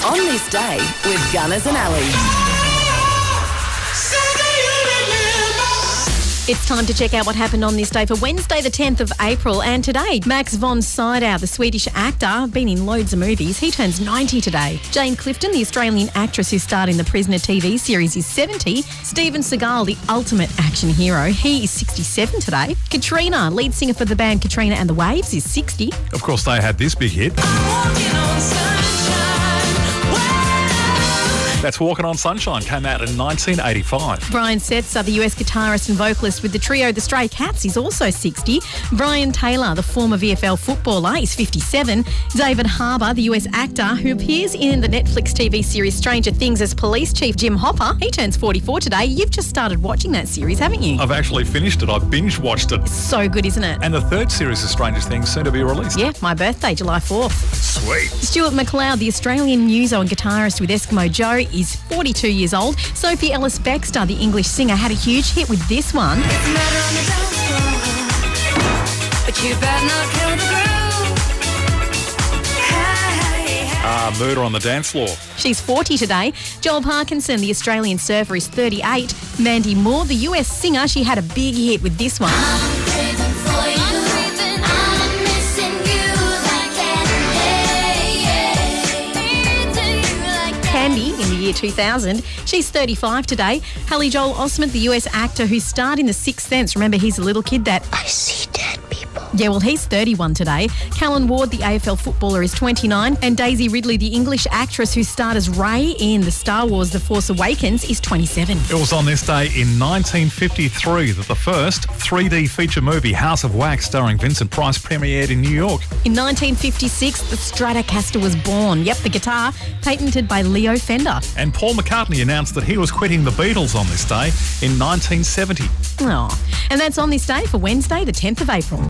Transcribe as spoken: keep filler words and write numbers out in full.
On This Day with Gunners and Ali. It's time to check out what happened on this day for Wednesday the tenth of April. And today, Max von Sydow, the Swedish actor, been in loads of movies. He turns ninety today. Jane Clifton, the Australian actress who starred in the Prisoner T V series, is seventy. Steven Seagal, the ultimate action hero, he is sixty-seven today. Katrina, lead singer for the band Katrina and the Waves, is sixty. Of course, they had this big hit. That's Walking on Sunshine, came out in nineteen eighty-five. Brian Setzer, the U S guitarist and vocalist with the trio The Stray Cats, is also sixty. Brian Taylor, the former V F L footballer, is fifty-seven. David Harbour, the U S actor who appears in the Netflix T V series Stranger Things as Police Chief Jim Hopper, he turns forty-four today. You've just started watching that series, haven't you? I've actually finished it. I've binge watched it. So good, isn't it? And the third series of Stranger Things soon to be released. Yeah, my birthday, July fourth. Sweet. Stuart McLeod, the Australian muso and guitarist with Eskimo Joe, is forty-two years old. Sophie Ellis Bextor, the English singer, had a huge hit with this one. But you better not kill the groove. Hey, hey. Ah, Murder on the Dance Floor. She's forty today. Joel Parkinson, the Australian surfer, is thirty-eight. Mandy Moore, the U S singer, she had a big hit with this one. I'm craving for you. I'm craving, I'm missing you like that. Candy in the year two thousand. She's thirty-five today. Haley Joel Osment, the U S actor who starred in The Sixth Sense. Remember, he's a little kid that... I see dead people. Yeah, well, he's thirty-one today. Callan Ward, the A F L footballer, is twenty-nine. And Daisy Ridley, the English actress who starred as Rey in the Star Wars The Force Awakens, is twenty-seven. It was on this day in nineteen fifty-three that the first three D feature movie, House of Wax, starring Vincent Price, premiered in New York. In nineteen fifty-six, the Stratocaster was born. Yep, the guitar, patented by Leo Fender. And Paul McCartney announced that he was quitting the Beatles on this day in nineteen seventy. Oh, and that's on this day for Wednesday, the tenth of April.